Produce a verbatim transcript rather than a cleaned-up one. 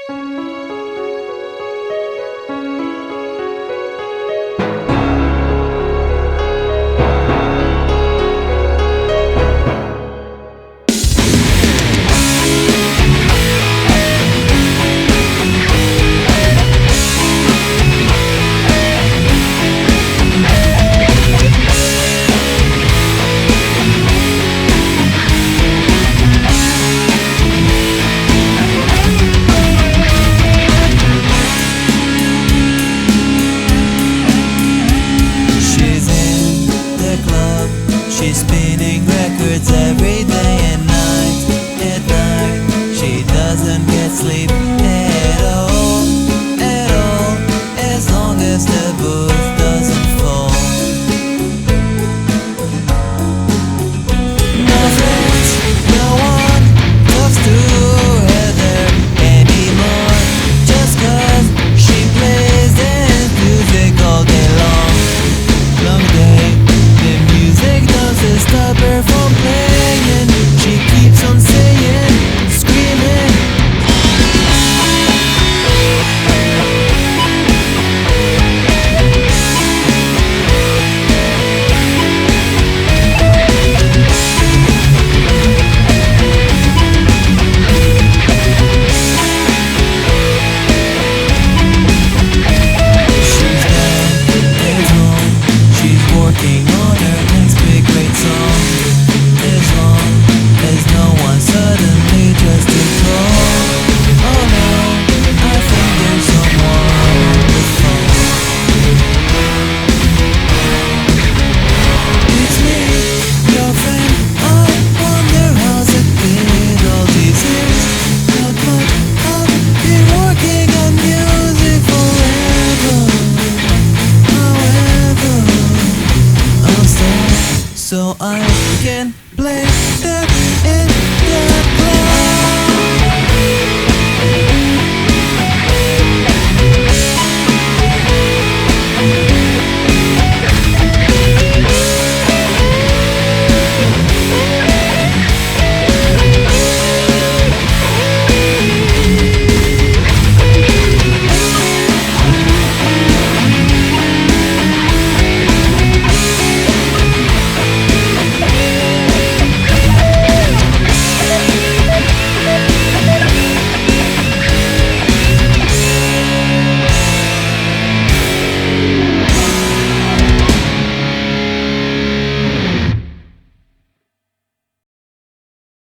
She's spinning records every day and night. At night, she doesn't get sleep at all, at all, as long as the booth doesn't fall. No friends, no one talks to her there anymore, just cause she plays dance music all day long. Long day, the music doesn't stop her from playing. She keeps on saying, screaming. She's dead at home, she's working on her next big great song. As long as no one suddenly tries to call. Oh no, I think there's someone on the phone. It's me, your friend. I wonder how's it been all these years. Not much, I've been working on music forever. However, I'll stop so I can play that.